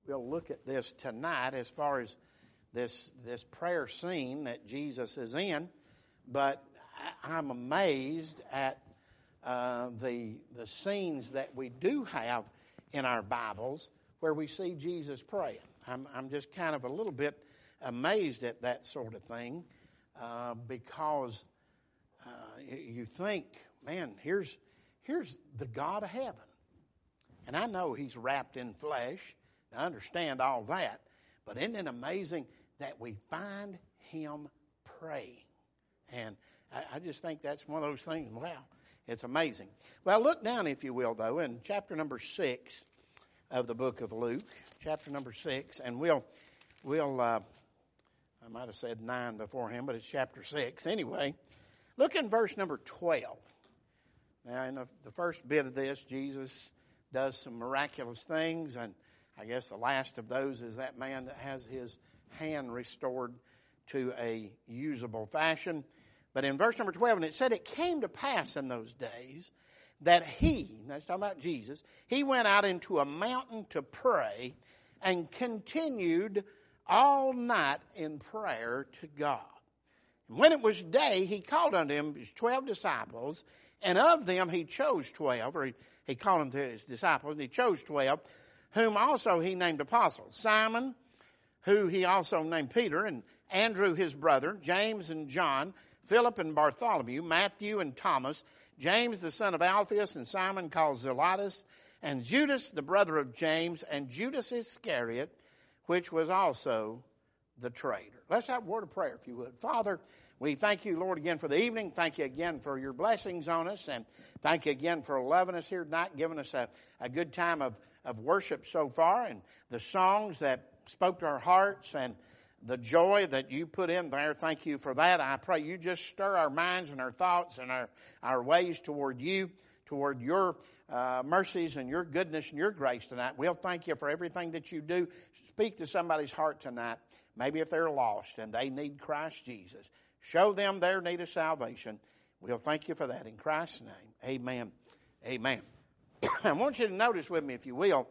we'll look at this tonight as far as this prayer scene that Jesus is in. But I'm amazed at the scenes that we do have in our Bibles where we see Jesus praying. I'm just kind of a little bit amazed at that sort of thing because you think, man, here's the God of heaven. And I know he's wrapped in flesh. I understand all that. But isn't it amazing that we find him praying? And I just think that's one of those things, wow, it's amazing. Well, look down, if you will, though, in chapter number 6 of the book of Luke, chapter number 6, and we'll I might have said 9 beforehand, but it's chapter 6. Anyway, look in verse number 12. Now, in the first bit of this, Jesus does some miraculous things, and I guess the last of those is that man that has his hand restored to a usable fashion. But in verse number 12, and it said, it came to pass in those days that that's talking about Jesus, he went out into a mountain to pray and continued all night in prayer to God. And when it was day, he called unto him his 12 disciples, and of them he chose 12, or he called them to his disciples, and he chose 12, whom also he named apostles. Simon, who he also named Peter, and Andrew his brother, James and John, Philip and Bartholomew, Matthew and Thomas, James the son of Alphaeus, and Simon called Zelotes, and Judas the brother of James, and Judas Iscariot, which was also the traitor. Let's have a word of prayer, if you would. Father, we thank you, Lord, again for the evening. Thank you again for your blessings on us, and thank you again for loving us here tonight, giving us a good time of worship so far, and the songs that spoke to our hearts, and the joy that you put in there. Thank you for that. I pray you just stir our minds and our thoughts and our ways toward you, toward your mercies and your goodness and your grace tonight. We'll thank you for everything that you do. Speak to somebody's heart tonight. Maybe if they're lost and they need Christ Jesus, show them their need of salvation. We'll thank you for that in Christ's name. Amen. Amen. I want you to notice with me, if you will,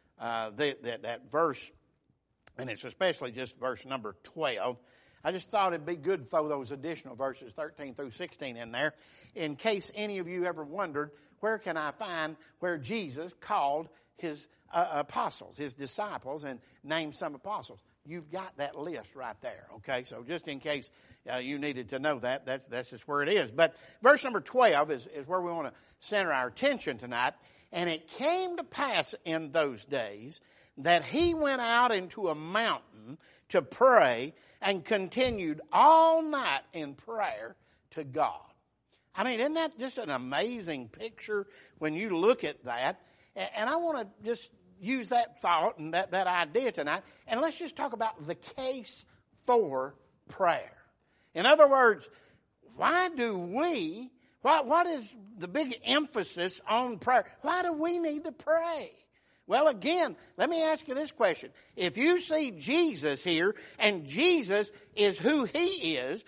that verse. And it's especially just verse number 12. I just thought it'd be good to throw those additional verses 13 through 16 in there in case any of you ever wondered, where can I find where Jesus called his apostles, his disciples, and named some apostles? You've got that list right there, okay? So just in case you needed to know that's just where it is. But verse number 12 is where we want to center our attention tonight. And it came to pass in those days that he went out into a mountain to pray and continued all night in prayer to God. I mean, isn't that just an amazing picture when you look at that? And I want to just use that thought and that idea tonight, and let's just talk about the case for prayer. In other words, why do we, what is the big emphasis on prayer? Why do we need to pray? Well, again, let me ask you this question. If you see Jesus here, and Jesus is who he is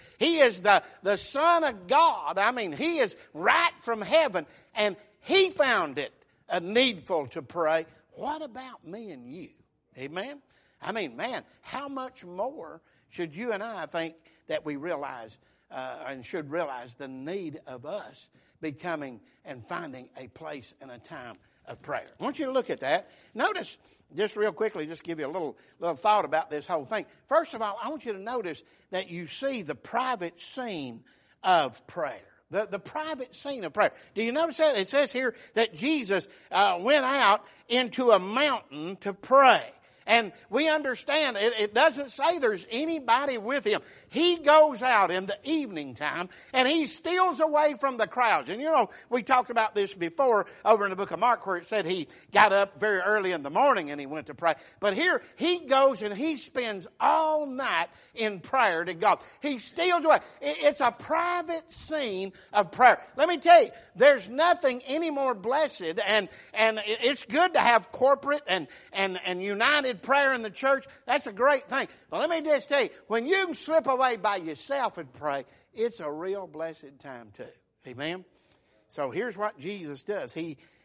the Son of God. I mean, he is right from heaven, and he found it needful to pray. What about me and you? Amen? I mean, man, how much more should you and I think that we realize and should realize the need of us becoming and finding a place and a time of prayer. I want you to look at that. Notice, just real quickly, just give you a little thought about this whole thing. First of all, I want you to notice that you see the private scene of prayer. The private scene of prayer. Do you notice that? It says here that Jesus went out into a mountain to pray. And we understand, it doesn't say there's anybody with him. He goes out in the evening time and he steals away from the crowds. And you know, we talked about this before over in the book of Mark where it said he got up very early in the morning and he went to pray. But here he goes and he spends all night in prayer to God. He steals away. It's a private scene of prayer. Let me tell you, there's nothing any more blessed, and it's good to have corporate and united prayer in the church. That's a great thing. But let me just tell you, when you can slip away by yourself and pray, it's a real blessed time too. Amen? So here's what Jesus does. He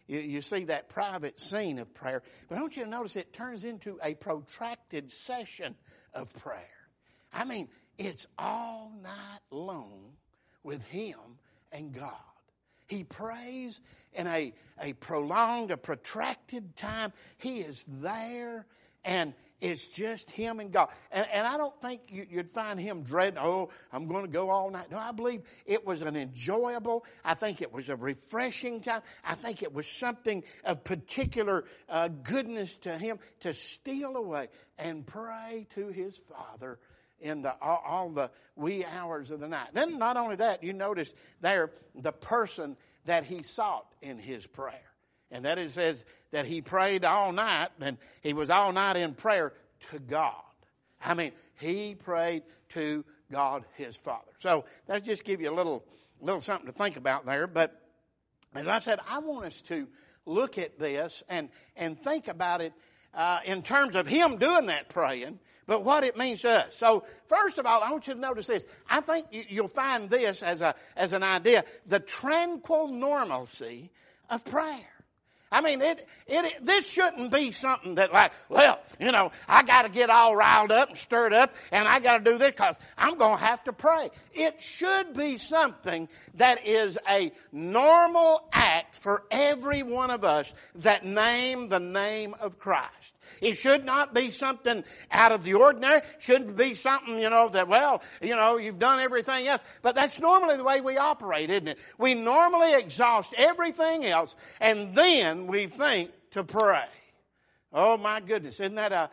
You see that private scene of prayer. But I want you to notice it turns into a protracted session of prayer. I mean, it's all night long with him and God. He prays in a prolonged, a protracted time. He is there, and it's just him and God. And I don't think you'd find him dreading, oh, I'm going to go all night. No, I believe it was an enjoyable, I think it was a refreshing time. I think it was something of particular goodness to him to steal away and pray to his Father in all the wee hours of the night. Then not only that, you notice there the person that he sought in his prayer. And that it says that he prayed all night, and he was all night in prayer to God. I mean, he prayed to God his Father. So let's just give you a little something to think about there. But as I said, I want us to look at this and think about it in terms of him doing that praying, but what it means to us. So first of all, I want you to notice this. I think you'll find this as an idea, the tranquil normalcy of prayer. I mean, this shouldn't be something that like, well, I got to get all riled up and stirred up, and I got to do this because I'm going to have to pray. It should be something that is a normal act for every one of us that name the name of Christ. It should not be something out of the ordinary. It shouldn't be something, that, well, you've done everything else. But that's normally the way we operate, isn't it? We normally exhaust everything else, and then we think to pray. Oh, my goodness. Isn't that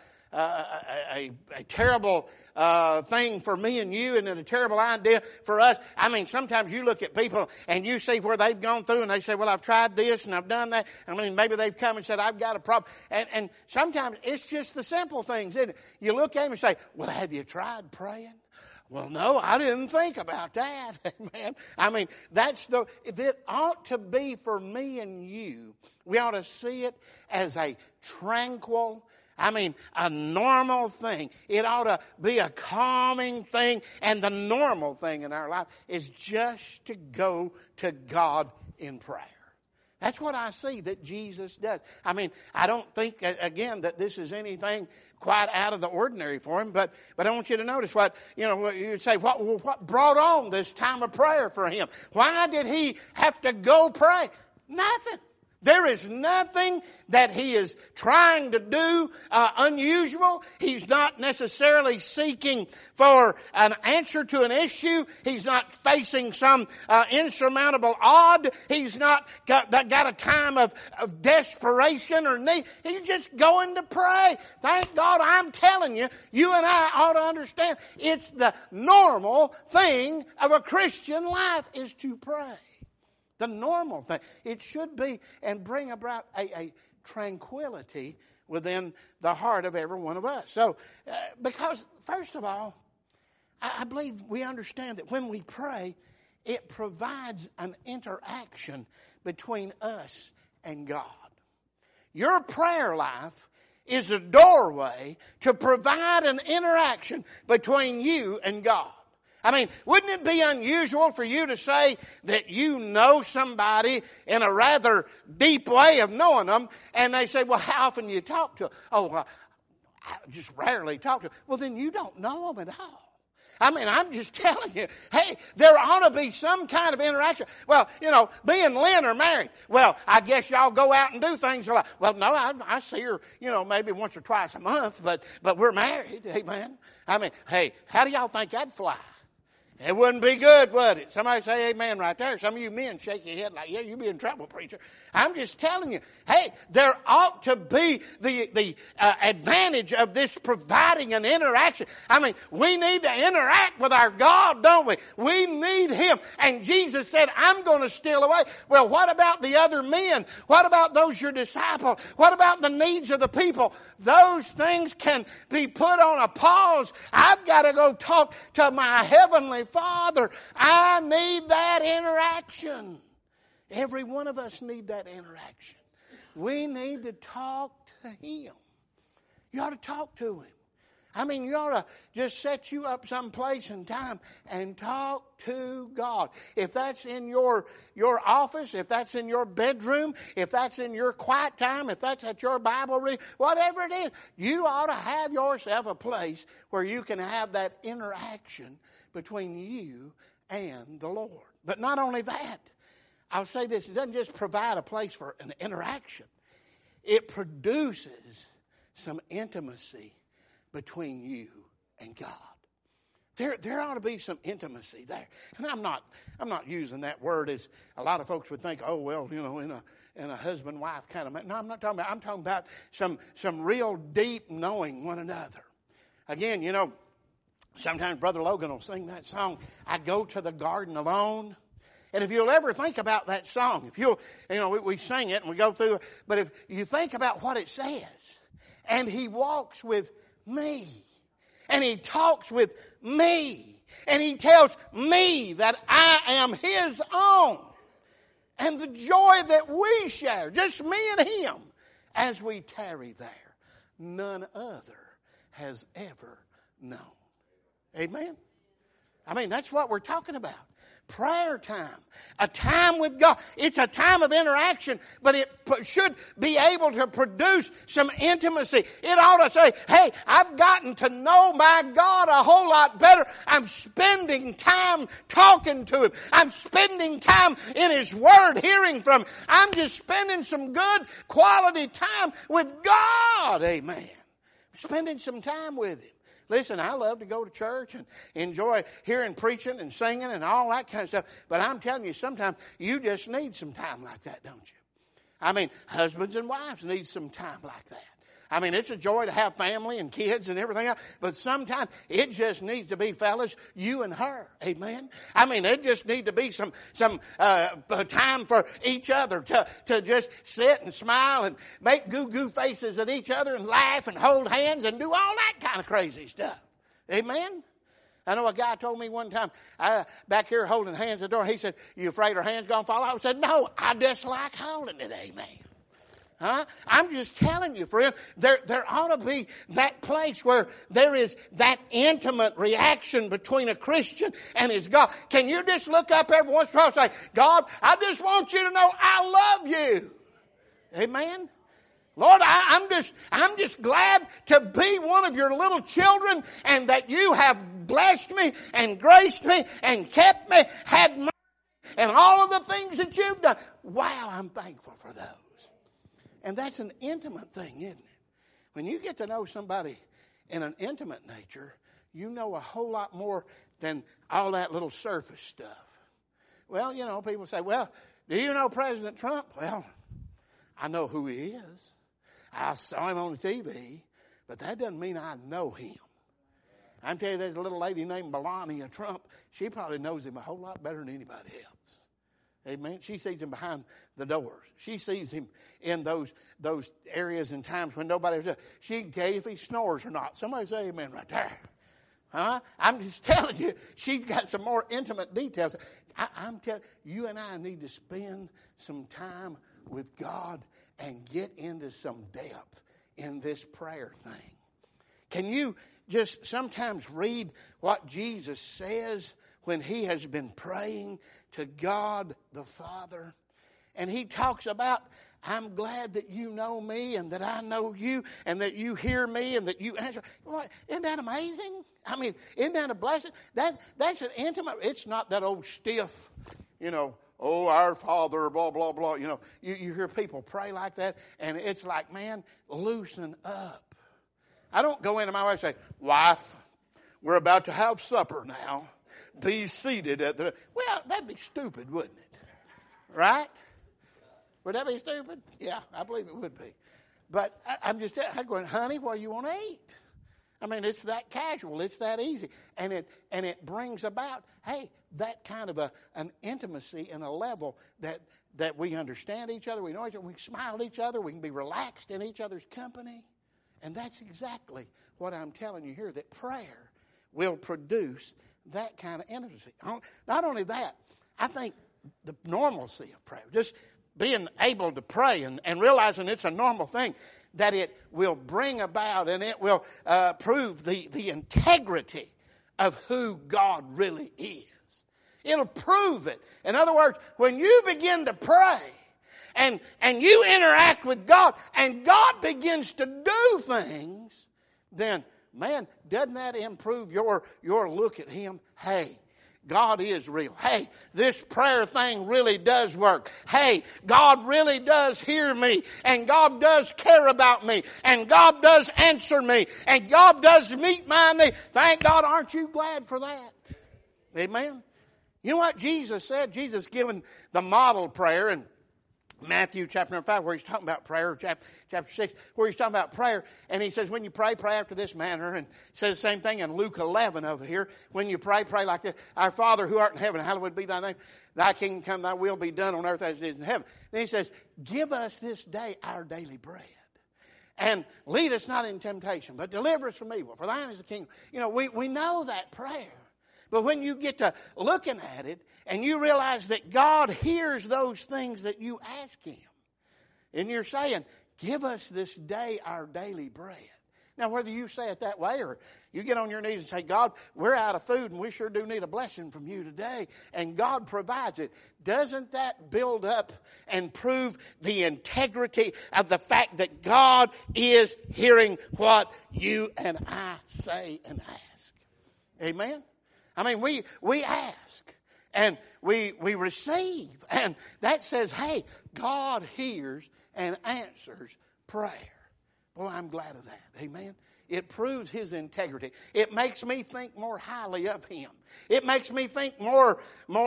a terrible thing for me and you, and a terrible idea for us? I mean, sometimes you look at people and you see where they've gone through, and they say, well, I've tried this and I've done that. I mean, maybe they've come and said, I've got a problem. And sometimes it's just the simple things, isn't it? You look at them and say, well, have you tried praying? Well, no, I didn't think about that, man. I mean, that ought to be for me and you. We ought to see it as a tranquil, a normal thing. It ought to be a calming thing. And the normal thing in our life is just to go to God in prayer. That's what I see that Jesus does. I mean, I don't think, again, that this is anything quite out of the ordinary for him, but I want you to notice what you'd say, what brought on this time of prayer for him? Why did he have to go pray? Nothing. There is nothing that he is trying to do unusual. He's not necessarily seeking for an answer to an issue. He's not facing some insurmountable odd. He's not got a time of desperation or need. He's just going to pray. Thank God, I'm telling you, you and I ought to understand it's the normal thing of a Christian life is to pray. The normal thing. It should be and bring about a tranquility within the heart of every one of us. So, because, first of all, I believe we understand that when we pray, it provides an interaction between us and God. Your prayer life is a doorway to provide an interaction between you and God. I mean, wouldn't it be unusual for you to say that you know somebody in a rather deep way of knowing them, and they say, well, how often do you talk to them? Oh, I just rarely talk to them. Well, then you don't know them at all. I mean, I'm just telling you, hey, there ought to be some kind of interaction. Well, me and Lynn are married. Well, I guess y'all go out and do things a lot. Well, no, I see her, maybe once or twice a month, but we're married, amen. I mean, hey, how do y'all think I'd fly? It wouldn't be good, would it? Somebody say amen right there. Some of you men shake your head like, yeah, you'd be in trouble, preacher. I'm just telling you, hey, there ought to be the advantage of this providing an interaction. I mean, we need to interact with our God, don't we? We need Him. And Jesus said, I'm going to steal away. Well, what about the other men? What about those your disciples? What about the needs of the people? Those things can be put on a pause. I've got to go talk to my Heavenly Father. I need that interaction. Every one of us need that interaction. We need to talk to Him. You ought to talk to Him. I mean, you ought to just set you up someplace and time and talk to God. If that's in your office, if that's in your bedroom, if that's in your quiet time, if that's at your Bible reading, whatever it is, you ought to have yourself a place where you can have that interaction between you and the Lord. But not only that, I'll say this, it doesn't just provide a place for an interaction. It produces some intimacy between you and God. There ought to be some intimacy there. And I'm not using that word as a lot of folks would think, oh, well, you know, in a husband-wife kind of. No, I'm not talking about. I'm talking about some real deep knowing one another. Again, you know, sometimes Brother Logan will sing that song, I Go to the Garden Alone. And if you'll ever think about that song, if you'll, you know, we sing it and we go through it, but if you think about what it says, and He walks with me, and He talks with me, and He tells me that I am His own, and the joy that we share, just me and Him, as we tarry there, none other has ever known. Amen? I mean, that's what we're talking about. Prayer time, a time with God. It's a time of interaction, but it should be able to produce some intimacy. It ought to say, hey, I've gotten to know my God a whole lot better. I'm spending time talking to Him. I'm spending time in His Word, hearing from Him. I'm just spending some good quality time with God. Amen. Spending some time with Him. Listen, I love to go to church and enjoy hearing preaching and singing and all that kind of stuff. But I'm telling you, sometimes you just need some time like that, don't you? I mean, husbands and wives need some time like that. I mean, it's a joy to have family and kids and everything else. But sometimes it just needs to be, fellas, you and her. Amen? I mean, it just need to be some time for each other to just sit and smile and make goo-goo faces at each other and laugh and hold hands and do all that kind of crazy stuff. Amen? I know a guy told me one time, back here holding hands at the door, he said, you afraid her hand's going to fall out? I said, no, I just like holding it. Amen. Huh? I'm just telling you, friend, there ought to be that place where there is that intimate reaction between a Christian and his God. Can you just look up every once in a while and say, God, I just want you to know I love you. Amen? Lord, I'm just glad to be one of your little children and that you have blessed me and graced me and kept me, had mercy, and all of the things that you've done. Wow, I'm thankful for those. And that's an intimate thing, isn't it? When you get to know somebody in an intimate nature, you know a whole lot more than all that little surface stuff. Well, you know, people say, well, do you know President Trump? Well, I know who he is. I saw him on the TV, but that doesn't mean I know him. I'm telling you, there's a little lady named Melania Trump. She probably knows him a whole lot better than anybody else. Amen. She sees him behind the doors. She sees him in those areas and times when nobody was there. She can tell you if he snores or not. Somebody say amen right there. Huh? I'm just telling you, she's got some more intimate details. I'm telling you, and I need to spend some time with God and get into some depth in this prayer thing. Can you just sometimes read what Jesus says when He has been praying to God the Father? And He talks about, I'm glad that you know me and that I know you and that you hear me and that you answer. Isn't that amazing? I mean, isn't that a blessing? That's an intimate, it's not that old stiff, you know, oh, our Father, blah, blah, blah. You know, you hear people pray like that and it's like, man, loosen up. I don't go into my wife and say, wife, we're about to have supper now. Be seated at the... Well, that'd be stupid, wouldn't it? Right? Would that be stupid? Yeah, I believe it would be. But I'm going, honey, what do you want to eat? I mean, it's that casual. It's that easy. And it brings about, hey, that kind of an intimacy and a level that we understand each other. We know each other. We can smile at each other. We can be relaxed in each other's company. And that's exactly what I'm telling you here, that prayer will produce that kind of intimacy. Not only that, I think the normalcy of prayer, just being able to pray and realizing it's a normal thing, that it will bring about and it will prove the integrity of who God really is. It'll prove it. In other words, when you begin to pray and you interact with God and God begins to do things, then, man, doesn't that improve your look at Him? Hey, God is real. Hey, this prayer thing really does work. Hey, God really does hear me. And God does care about me. And God does answer me. And God does meet my need. Thank God, aren't you glad for that? Amen. You know what Jesus said? Jesus given the model prayer in Matthew chapter 5, where he's talking about prayer, chapter 6, where he's talking about prayer, and he says, when you pray after this manner, and says the same thing in Luke 11 over here. When you pray like this: Our Father who art in heaven, hallowed be thy name. Thy kingdom come, thy will be done on earth as it is in heaven. Then he says, give us this day our daily bread. And lead us not in temptation, but deliver us from evil. For thine is the kingdom. You know, we know that prayer. But when you get to looking at it and you realize that God hears those things that you ask Him, and you're saying, give us this day our daily bread. Now, whether you say it that way or you get on your knees and say, God, we're out of food and we sure do need a blessing from you today, and God provides it, doesn't that build up and prove the integrity of the fact that God is hearing what you and I say and ask? Amen? I mean, we ask and we receive, and that says, hey, God hears and answers prayer. Boy, I'm glad of that. Amen. It proves His integrity. It makes me think more highly of Him. It makes me think more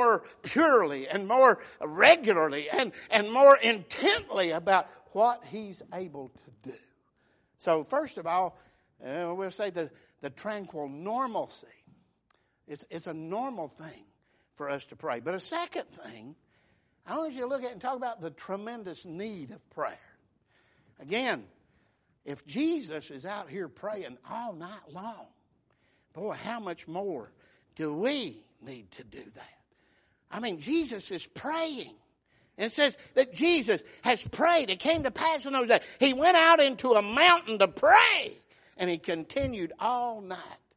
purely and more regularly and more intently about what He's able to do. So first of all, we'll say the tranquil normalcy. It's a normal thing for us to pray. But a second thing, I want you to look at and talk about the tremendous need of prayer. Again, if Jesus is out here praying all night long, boy, how much more do we need to do that? I mean, Jesus is praying. And it says that Jesus has prayed. It came to pass in those days. He went out into a mountain to pray, and He continued all night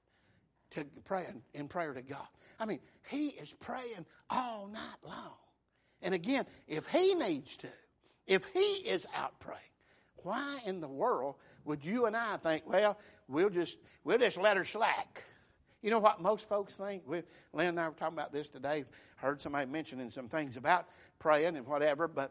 to pray in prayer to God. I mean, He is praying all night long. And again, if He needs to, if He is out praying, why in the world would you and I think, well, we'll just let her slack? You know what most folks think? Lynn and I were talking about this today. Heard somebody mentioning some things about praying and whatever, but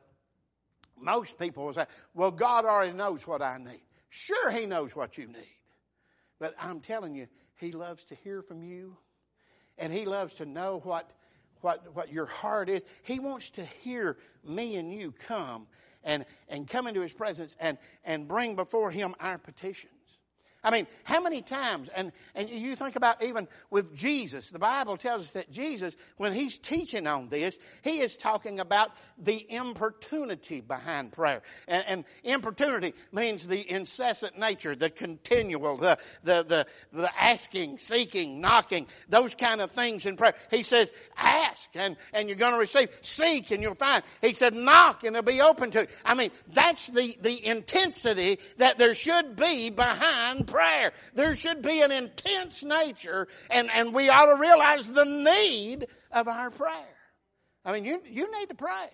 most people will say, well, God already knows what I need. Sure, He knows what you need. But I'm telling you, He loves to hear from you, and He loves to know what your heart is. He wants to hear me and you come and come into His presence and bring before Him our petitions. I mean, how many times, and you think about even with Jesus, the Bible tells us that Jesus, when He's teaching on this, He is talking about the importunity behind prayer. And importunity means the incessant nature, the continual, the asking, seeking, knocking, those kind of things in prayer. He says, ask and you're going to receive. Seek and you'll find. He said, knock and it'll be open to you. I mean, that's the intensity that there should be behind prayer. There should be an intense nature, and we ought to realize the need of our prayer. I mean, you need to pray.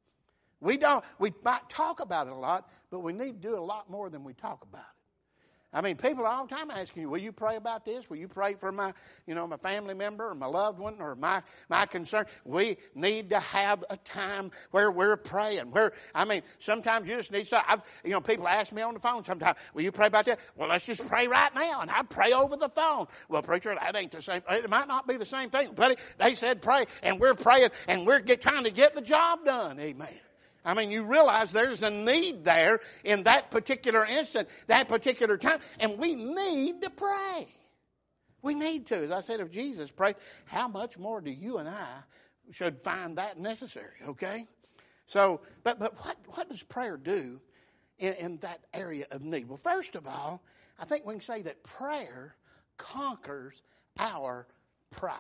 We might talk about it a lot, but we need to do a lot more than we talk about it. I mean, people all the time asking you, will you pray about this? Will you pray for my family member or my loved one or my concern? We need to have a time where we're praying. Sometimes you just need to, people ask me on the phone sometimes, will you pray about that? Well, let's just pray right now, and I pray over the phone. Well, preacher, that ain't the same. It might not be the same thing, buddy. They said pray, and we're praying, and we're trying to get the job done. Amen. I mean, you realize there's a need there in that particular instant, that particular time, and we need to pray. We need to. As I said, if Jesus prayed, how much more do you and I should find that necessary, okay? So, but what does prayer do in that area of need? Well, first of all, I think we can say that prayer conquers our pride.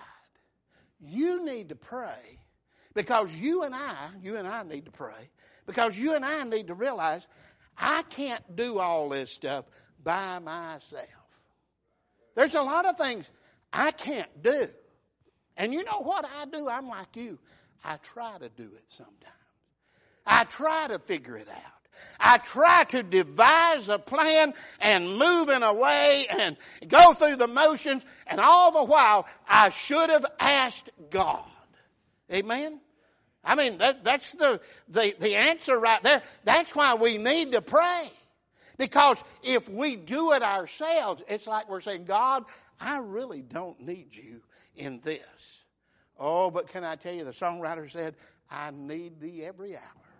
You need to pray because you and I need to pray, because you and I need to realize I can't do all this stuff by myself. There's a lot of things I can't do. And you know what I do? I'm like you. I try to do it sometimes. I try to figure it out. I try to devise a plan and move in a way and go through the motions, and all the while I should have asked God. Amen? I mean, that's the answer right there. That's why we need to pray. Because if we do it ourselves, it's like we're saying, God, I really don't need you in this. Oh, but can I tell you, the songwriter said, I need thee every hour.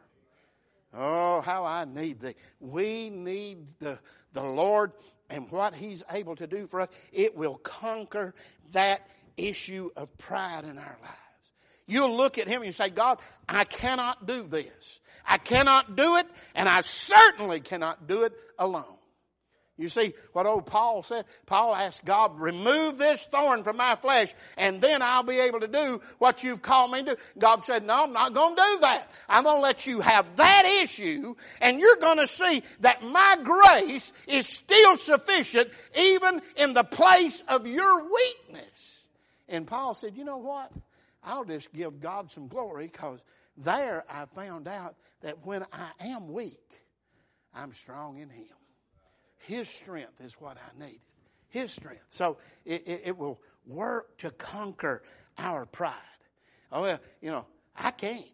Oh, how I need thee. We need the Lord, and what he's able to do for us, it will conquer that issue of pride in our lives. You'll look at him and you say, God, I cannot do this. I cannot do it, and I certainly cannot do it alone. You see what old Paul said? Paul asked God, remove this thorn from my flesh, and then I'll be able to do what you've called me to do. God said, no, I'm not going to do that. I'm going to let you have that issue, and you're going to see that my grace is still sufficient even in the place of your weakness. And Paul said, you know what? I'll just give God some glory, because there I found out that when I am weak, I'm strong in him. His strength is what I needed. His strength. So it will work to conquer our pride. Oh, well, you know, I can't.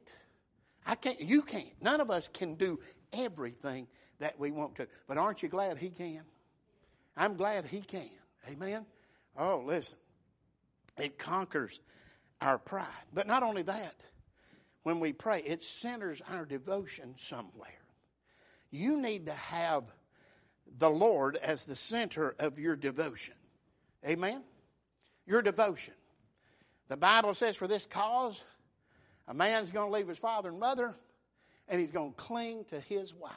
You can't. None of us can do everything that we want to. But aren't you glad he can? I'm glad he can. Amen? Oh, listen. It conquers our pride. But not only that. When we pray, it centers our devotion somewhere. You need to have the Lord as the center of your devotion. Amen? Your devotion. The Bible says, for this cause, a man's going to leave his father and mother, and he's going to cling to his wife.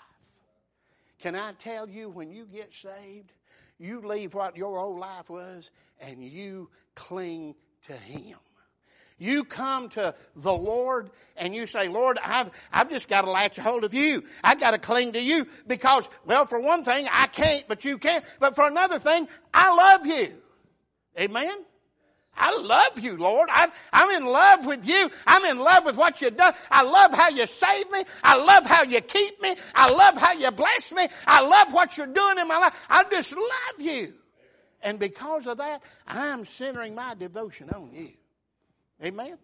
Can I tell you, when you get saved, you leave what your old life was, and you cling to him. You come to the Lord and you say, Lord, I've just got to latch a hold of you. I've got to cling to you because, well, for one thing, I can't, but you can. But for another thing, I love you. Amen? I love you, Lord. I'm in love with you. I'm in love with what you've done. I love how you saved me. I love how you keep me. I love how you bless me. I love what you're doing in my life. I just love you. And because of that, I'm centering my devotion on you. Amen.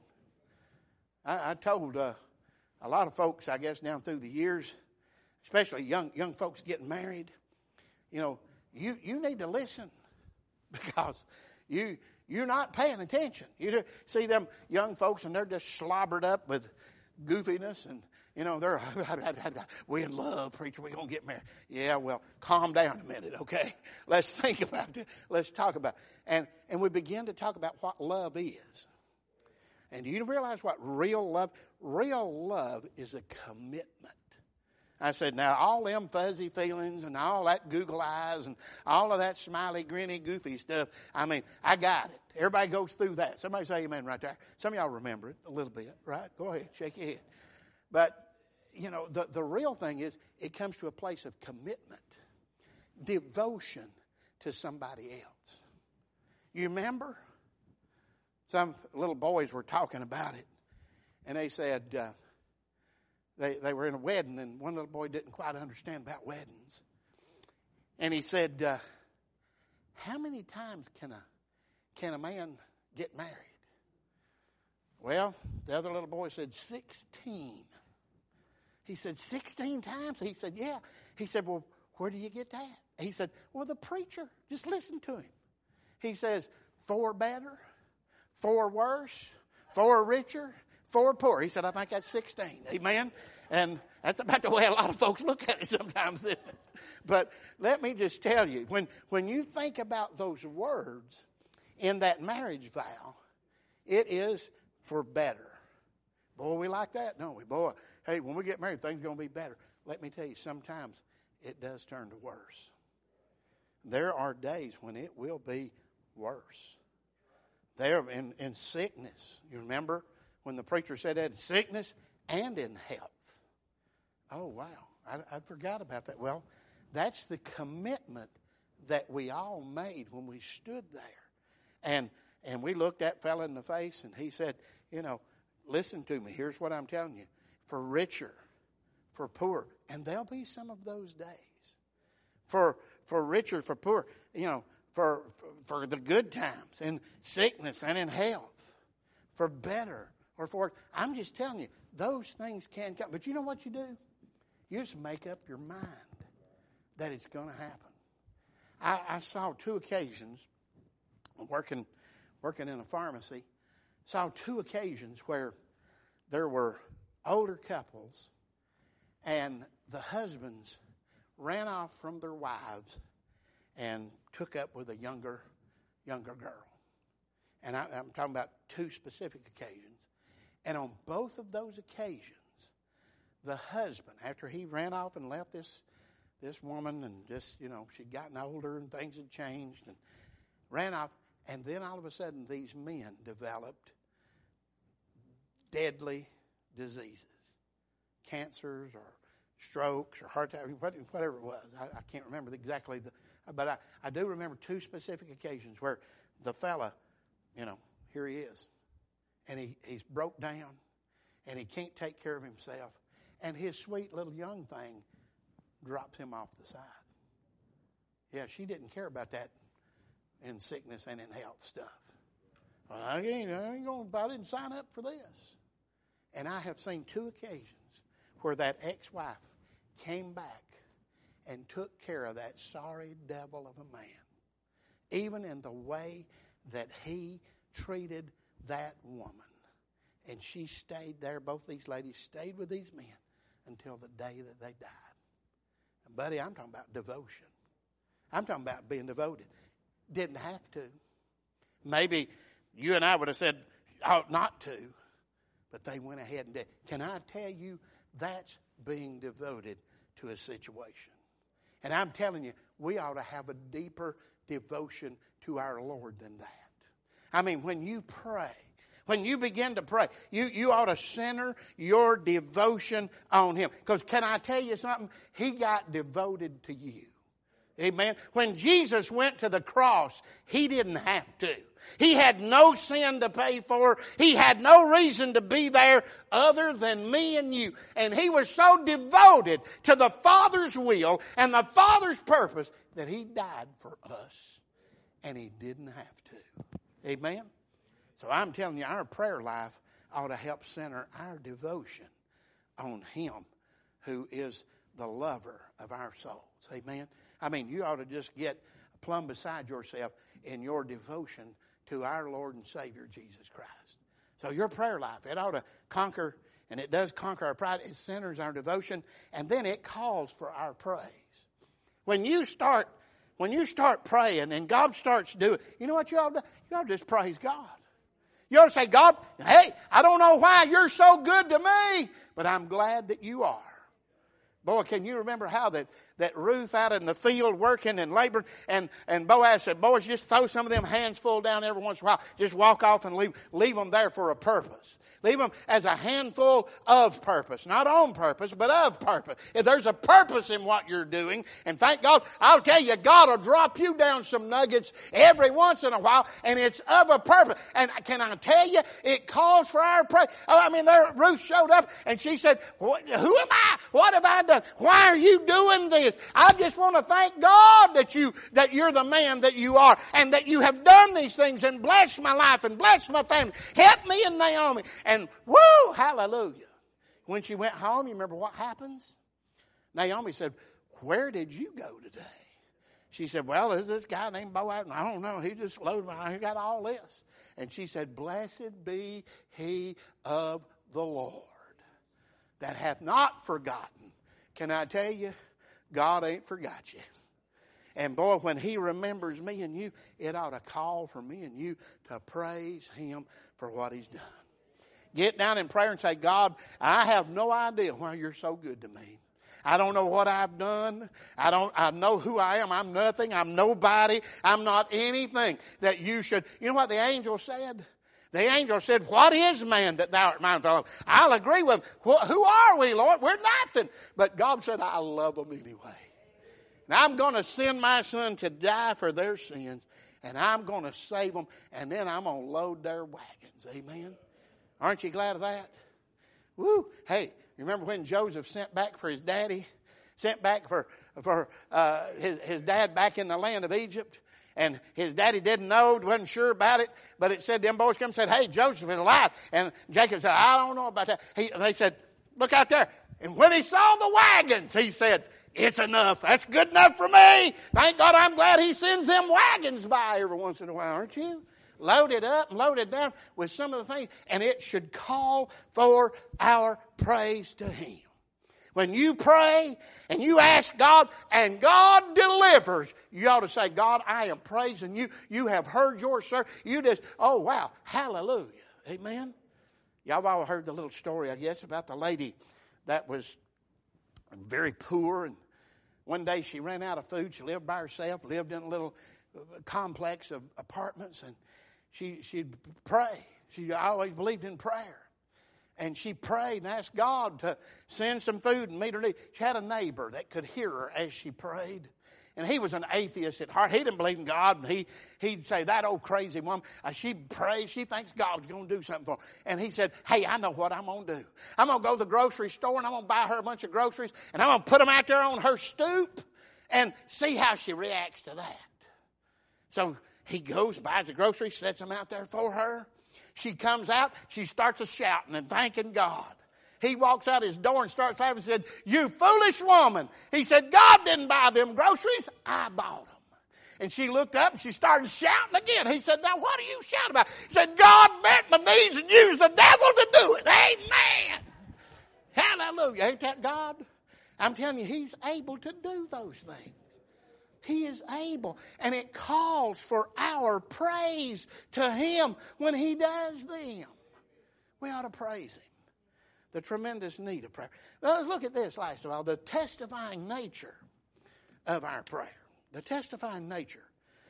I told a lot of folks, I guess, down through the years, especially young folks getting married, you know, you need to listen, because you're not paying attention. You see them young folks and they're just slobbered up with goofiness, and you know, they're we in love, preacher, we're gonna get married. Yeah, well, calm down a minute, okay? Let's think about it. Let's talk about it. And we begin to talk about what love is. And do you realize what real love? Real love is a commitment. I said, now all them fuzzy feelings and all that Google eyes and all of that smiley, grinny, goofy stuff, I mean, I got it. Everybody goes through that. Somebody say amen right there. Some of y'all remember it a little bit, right? Go ahead, shake your head. But, you know, the real thing is it comes to a place of commitment, devotion to somebody else. You remember? Some little boys were talking about it, and they said they were in a wedding, and one little boy didn't quite understand about weddings. And he said, how many times can a man get married? Well, the other little boy said 16. He said, 16 times? He said, yeah. He said, well, where do you get that? He said, well, the preacher. Just listen to him. He says, 4 better, 4 worse, 4 richer, 4 poor. He said, I think that's 16. Amen? And that's about the way a lot of folks look at it sometimes, isn't it? But let me just tell you, when you think about those words in that marriage vow, it is for better. Boy, we like that, don't we? Boy, hey, when we get married, things are going to be better. Let me tell you, sometimes it does turn to worse. There are days when it will be worse. There in sickness. You remember when the preacher said that? In sickness and in health. Oh, wow. I forgot about that. Well, that's the commitment that we all made when we stood there. And we looked that fella in the face, and he said, listen to me. Here's what I'm telling you. For richer, for poor. And there'll be some of those days. For richer, for poor. For the good times, in sickness and in health. For better or for... I'm just telling you, those things can come. But you know what you do? You just make up your mind that it's going to happen. I saw two occasions, working in a pharmacy, saw two occasions where there were older couples and the husbands ran off from their wives and took up with a younger girl. And I'm talking about two specific occasions. And on both of those occasions, the husband, after he ran off and left this woman and just, she'd gotten older and things had changed and ran off. And then all of a sudden, these men developed deadly diseases, cancers or strokes or heart attack, whatever it was. I can't remember exactly, but I do remember two specific occasions where the fella, here he is, and he's broke down, and he can't take care of himself, and his sweet little young thing drops him off the side. Yeah, she didn't care about that in sickness and in health stuff. Well, I didn't sign up for this. And I have seen two occasions where that ex-wife came back and took care of that sorry devil of a man, even in the way that he treated that woman. And she stayed there. Both these ladies stayed with these men until the day that they died. And buddy, I'm talking about devotion. I'm talking about being devoted. Didn't have to. Maybe you and I would have said, ought not to. But they went ahead and did. Can I tell you, that's being devoted to a situation. And I'm telling you, we ought to have a deeper devotion to our Lord than that. I mean, when you pray, when you begin to pray, you ought to center your devotion on Him. Because can I tell you something? He got devoted to you. Amen. When Jesus went to the cross, He didn't have to. He had no sin to pay for. He had no reason to be there other than me and you. And He was so devoted to the Father's will and the Father's purpose that He died for us. And He didn't have to. Amen. So I'm telling you, our prayer life ought to help center our devotion on Him who is the lover of our souls. Amen. I mean, you ought to just get plumb beside yourself in your devotion to our Lord and Savior, Jesus Christ. So your prayer life, it ought to conquer, and it does conquer our pride. It centers our devotion, and then it calls for our praise. When you start praying and God starts doing, you know what you ought to do? You ought to just praise God. You ought to say, God, hey, I don't know why you're so good to me, but I'm glad that you are. Boy, can you remember how that Ruth out in the field working and laboring, and Boaz said, boys, just throw some of them hands full down every once in a while. Just walk off and leave them there for a purpose. Leave them as a handful of purpose. Not on purpose, but of purpose. If there's a purpose in what you're doing, and thank God, I'll tell you, God will drop you down some nuggets every once in a while, and it's of a purpose. And can I tell you, it calls for our praise. There Ruth showed up, and she said, who am I? What have I done? Why are you doing this? I just want to thank God that you're the man that you are, and that you have done these things, and blessed my life, and blessed my family. Help me and Naomi. And woo, hallelujah. When she went home, you remember what happens? Naomi said, where did you go today? She said, well, there's this guy named Boaz. I don't know. He just loaded me. He got all this. And she said, blessed be he of the Lord that hath not forgotten. Can I tell you, God ain't forgot you. And boy, when He remembers me and you, it ought to call for me and you to praise Him for what He's done. Get down in prayer and say, God, I have no idea why you're so good to me. I don't know what I've done. I know who I am. I'm nothing. I'm nobody. I'm not anything that you should. You know what the angel said? The angel said, what is man that thou art mindful of? I'll agree with him. Who are we, Lord? We're nothing. But God said, I love them anyway. And I'm going to send my son to die for their sins. And I'm going to save them. And then I'm going to load their wagons. Amen. Aren't you glad of that? Woo. Hey, you remember when Joseph sent back for his daddy? Sent back for his dad back in the land of Egypt. And his daddy didn't know, wasn't sure about it. But it said, them boys come and said, hey, Joseph is alive. And Jacob said, I don't know about that. They said, look out there. And when he saw the wagons, he said, it's enough. That's good enough for me. Thank God I'm glad he sends them wagons by every once in a while, aren't you? Loaded up and loaded down with some of the things. And it should call for our praise to him. When you pray and you ask God and God delivers, you ought to say, God, I am praising you. You have heard your servant. You just, oh, wow, hallelujah. Amen. Y'all have all heard the little story, I guess, about the lady that was very poor. And one day she ran out of food. She lived by herself, lived in a little complex of apartments. And she'd pray. She always believed in prayer. And she prayed and asked God to send some food and meet her need. She had a neighbor that could hear her as she prayed. And he was an atheist at heart. He didn't believe in God. And he'd say, that old crazy woman, she prays. She thinks God's going to do something for her. And he said, hey, I know what I'm going to do. I'm going to go to the grocery store and I'm going to buy her a bunch of groceries. And I'm going to put them out there on her stoop and see how she reacts to that. So he goes, buys the groceries, sets them out there for her. She comes out, she starts shouting and thanking God. He walks out his door and starts laughing and said, you foolish woman. He said, God didn't buy them groceries, I bought them. And she looked up and she started shouting again. He said, now what are you shouting about? He said, God met my needs and used the devil to do it. Amen. Hallelujah. Ain't that God? I'm telling you, he's able to do those things. He is able. And it calls for our praise to him when he does them. We ought to praise him. The tremendous need of prayer. Now, let's look at this last of all. The testifying nature of our prayer. The testifying nature.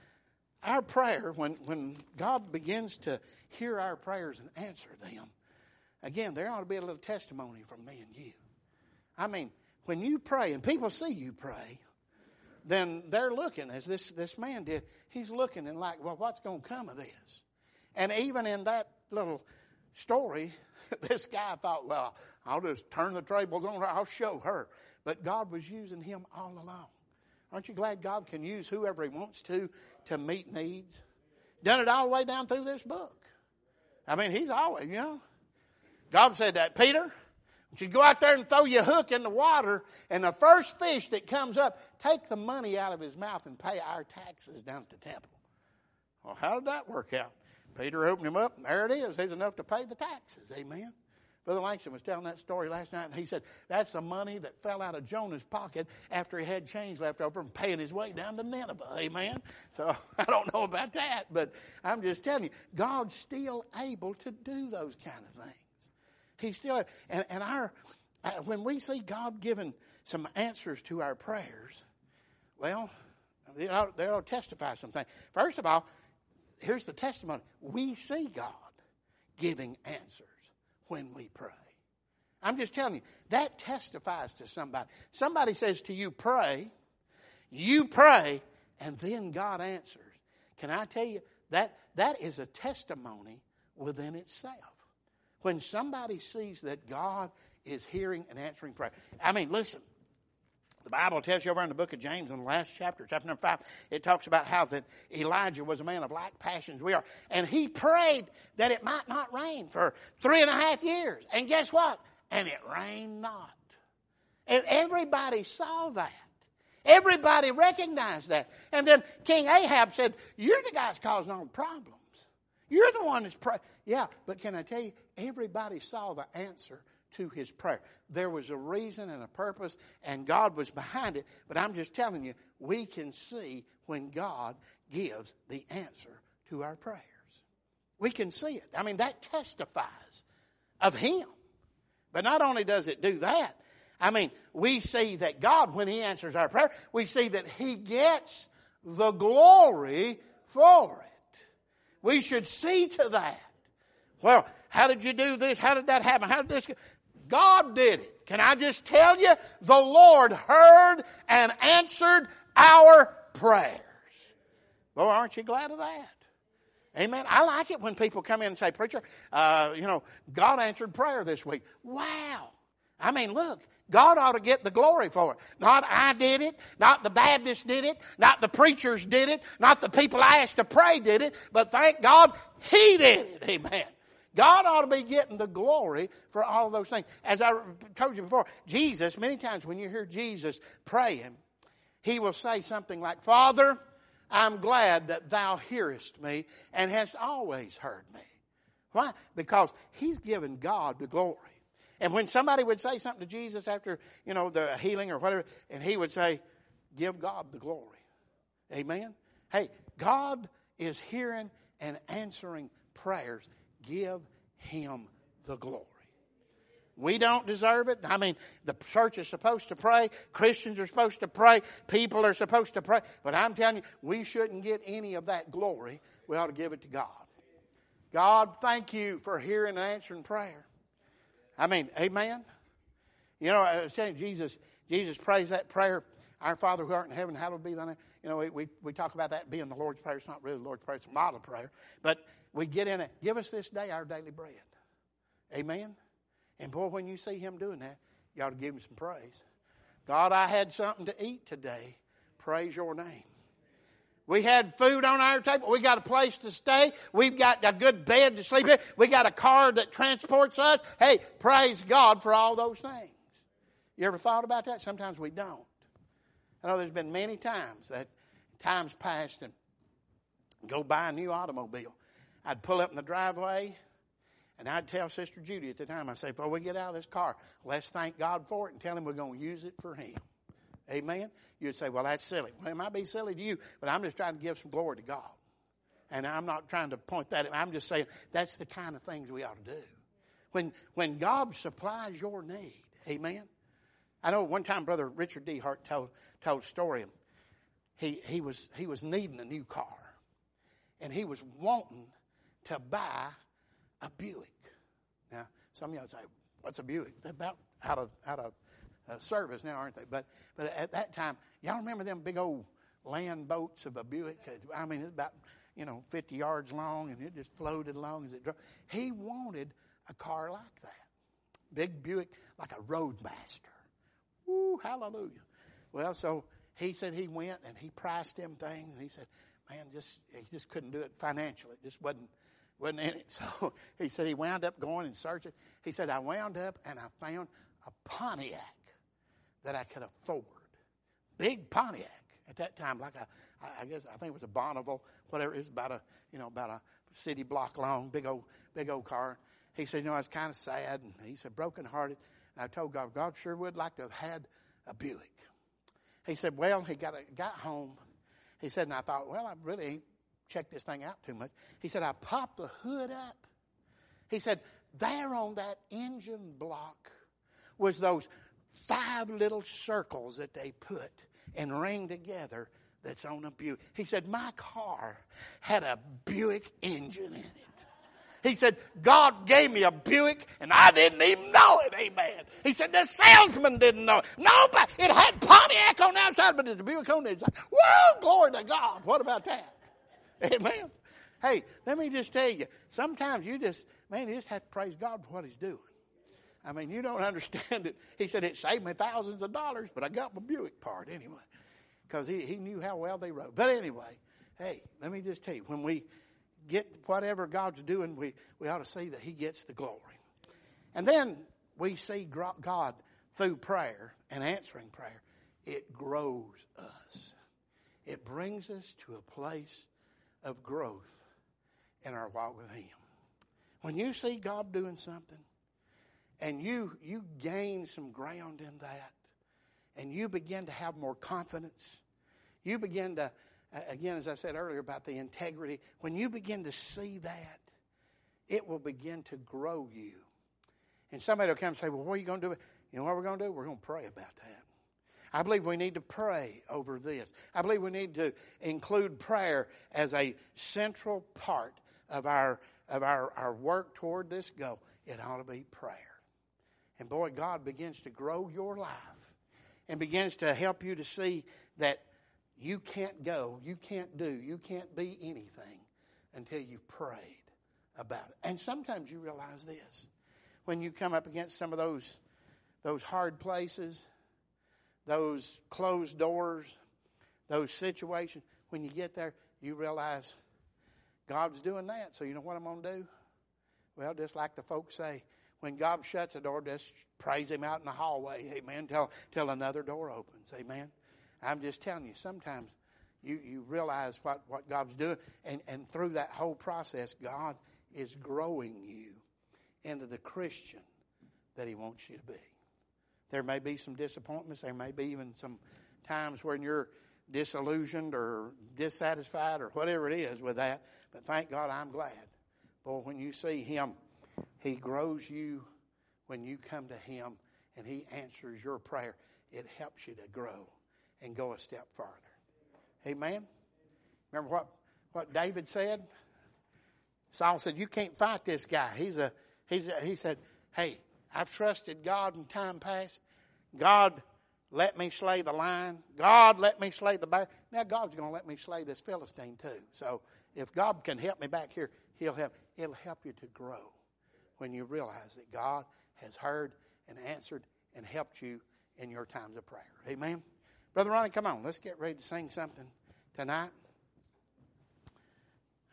Our prayer, when God begins to hear our prayers and answer them, again, there ought to be a little testimony from me and you. I mean, when you pray and people see you pray, then they're looking, as this man did, he's looking and like, well, what's going to come of this? And even in that little story, this guy thought, well, I'll just turn the tables on her, I'll show her. But God was using him all along. Aren't you glad God can use whoever he wants to meet needs? Done it all the way down through this book. I mean, he's always, God said that, Peter, you go out there and throw your hook in the water, and the first fish that comes up, take the money out of his mouth and pay our taxes down at the temple. Well, how did that work out? Peter opened him up, and there it is. He's enough to pay the taxes. Amen. Brother Langston was telling that story last night, and he said, that's the money that fell out of Jonah's pocket after he had change left over and paying his way down to Nineveh. Amen. So I don't know about that, but I'm just telling you, God's still able to do those kind of things. He's still, and when we see God giving some answers to our prayers, well, they ought to testify something. First of all, here's the testimony. We see God giving answers when we pray. I'm just telling you, that testifies to somebody. Somebody says to you, pray, and then God answers. Can I tell you, that is a testimony within itself. When somebody sees that God is hearing and answering prayer. I mean, listen. The Bible tells you over in the book of James in the last chapter, chapter number 5, it talks about how that Elijah was a man of like passions we are. And he prayed that it might not rain for 3.5 years. And guess what? And it rained not. And everybody saw that. Everybody recognized that. And then King Ahab said, you're the guy that's causing all the problems. You're the one that's praying. Yeah, but can I tell you, everybody saw the answer to his prayer. There was a reason and a purpose, and God was behind it. But I'm just telling you, we can see when God gives the answer to our prayers. We can see it. I mean, that testifies of him. But not only does it do that, I mean, we see that God, when he answers our prayer, we see that he gets the glory for it. We should see to that. Well, how did you do this? How did that happen? How did this? God did it. Can I just tell you? The Lord heard and answered our prayers. Boy, aren't you glad of that? Amen. I like it when people come in and say, preacher, God answered prayer this week. Wow. I mean, look, God ought to get the glory for it. Not I did it, not the Baptists did it, not the preachers did it, not the people I asked to pray did it, but thank God He did it. Amen. God ought to be getting the glory for all of those things. As I told you before, Jesus, many times when you hear Jesus praying, He will say something like, Father, I'm glad that Thou hearest me and hast always heard me. Why? Because He's given God the glory. And when somebody would say something to Jesus after, the healing or whatever, and He would say, give God the glory. Amen? Hey, God is hearing and answering prayers. Give Him the glory. We don't deserve it. I mean, the church is supposed to pray. Christians are supposed to pray. People are supposed to pray. But I'm telling you, we shouldn't get any of that glory. We ought to give it to God. God, thank You for hearing and answering prayer. I mean, amen? I was telling you, Jesus prays that prayer, Our Father who art in heaven, hallowed be Thy name. We talk about that being the Lord's Prayer. It's not really the Lord's Prayer. It's a model prayer. But we get in it. Give us this day our daily bread. Amen? And boy, when you see Him doing that, you ought to give Him some praise. God, I had something to eat today. Praise Your name. We had food on our table. We got a place to stay. We've got a good bed to sleep in. We got a car that transports us. Hey, praise God for all those things. You ever thought about that? Sometimes we don't. I know there's been many times that times past and go buy a new automobile. I'd pull up in the driveway and I'd tell Sister Judy at the time, I say, before we get out of this car, let's thank God for it and tell Him we're going to use it for Him. Amen? You'd say, well, that's silly. Well, it might be silly to you, but I'm just trying to give some glory to God. And I'm not trying to point that. I'm just saying that's the kind of things we ought to do. When God supplies your need, amen? I know one time Brother Richard D. Hart told a story. He was needing a new car. And he was wanting to buy a Buick. Now, some of y'all say, what's a Buick? They're about out of service now, aren't they? But at that time, y'all remember them big old land boats of a Buick? I mean, it's about 50 yards long, and it just floated along as it drove. He wanted a car like that, big Buick, like a Roadmaster. Woo, hallelujah! Well, so he said he went and he priced them things, and he said, man, he just couldn't do it financially. It just wasn't in it. So he said he wound up going and searching. He said, I wound up and I found a Pontiac that I could afford. Big Pontiac at that time, I think it was a Bonneville, whatever it is, about a city block long, big old car. He said, I was kind of sad, and he said, brokenhearted. And I told God sure would like to have had a Buick. He said, well, he got home. He said, and I thought, well, I really ain't checked this thing out too much. He said, I popped the hood up. He said, there on that engine block was those 5 little circles that they put and ring together that's on a Buick. He said, my car had a Buick engine in it. He said, God gave me a Buick and I didn't even know it. Amen. He said, the salesman didn't know it. Nobody. It had Pontiac on the outside, but it's a Buick on the inside. Whoa, glory to God. What about that? Amen. Hey, let me just tell you, sometimes you just have to praise God for what He's doing. I mean, you don't understand it. He said, it saved me thousands of dollars, but I got my Buick part anyway. Because he knew how well they rode. But anyway, hey, let me just tell you, when we get whatever God's doing, we ought to see that He gets the glory. And then we see God through prayer and answering prayer. It grows us. It brings us to a place of growth in our walk with Him. When you see God doing something, and you gain some ground in that, and you begin to have more confidence, you begin to, again, as I said earlier about the integrity, when you begin to see that, it will begin to grow you. And somebody will come and say, well, what are you going to do? You know what we're going to do? We're going to pray about that. I believe we need to pray over this. I believe we need to include prayer as a central part of our of our work toward this goal, it ought to be prayer. And boy, God begins to grow your life and begins to help you to see that you can't go, you can't do, you can't be anything until you've prayed about it. And sometimes you realize this. When you come up against some of those hard places, those closed doors, those situations, when you get there, you realize God's doing that. So you know what I'm going to do? Well, just like the folks say, when God shuts a door, just praise Him out in the hallway, amen, till another door opens, amen. I'm just telling you, sometimes you realize what God's doing, and through that whole process, God is growing you into the Christian that He wants you to be. There may be some disappointments. There may be even some times when you're disillusioned or dissatisfied or whatever it is with that. But thank God I'm glad. Boy, when you see Him, He grows you when you come to Him and He answers your prayer. It helps you to grow and go a step farther. Amen? Remember what David said? Saul said, you can't fight this guy. He said, hey, I've trusted God in time past. God, let me slay the lion. God, let me slay the bear. Now God's going to let me slay this Philistine too. So if God can help me back here, it'll help you to grow when you realize that God has heard and answered and helped you in your times of prayer. Amen? Brother Ronnie, come on. Let's get ready to sing something tonight.